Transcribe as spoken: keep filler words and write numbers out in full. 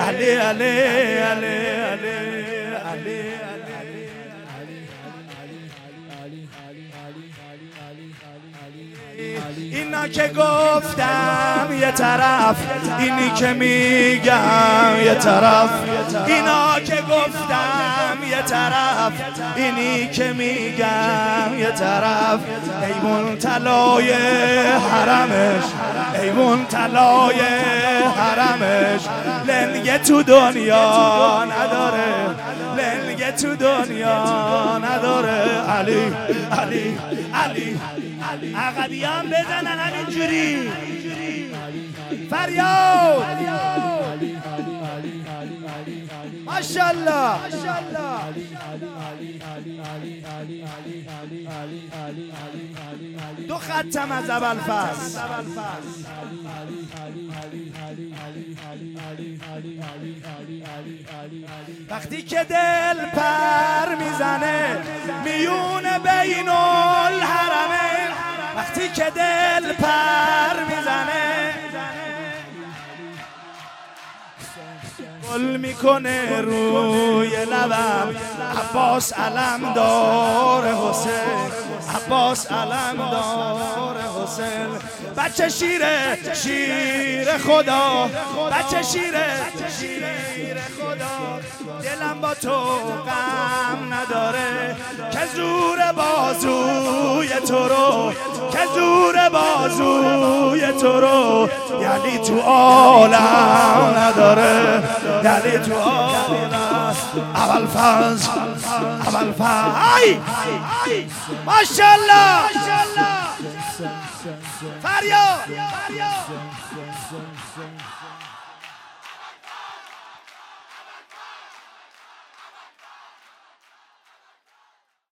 علی علی علی علی اینا که گفتم یه طرف، اینی که میگم یه طرف، اینا که گفتم یه طرف، اینی که میگم یه طرف. ایوون طلای حرمش، ایوون طلای حرمش، لنگه تو دنیا نداره، لنگه تو دنیا نداره. علی علی علی عقبیان بزنن همینجوری فریاد. ماشاءالله دو ختم از ابوالفضل. وقتی که دل پر میزنه میون بین الحرمه، وقتی که دل پر میزنه گل میکنه روی لبم. عباس علم دار حسین، عباس علم دار حسین. بچه شیره شیر خدا، بچه شیره شیر خدا. دلم با تو غم نداره که زور بازوی تو رو، که زور بازوی تو رو یعنی تو عالم نداره، یعنی تو عالم. ابوالفضل ابوالفضل ای ماشاءالله فریاد.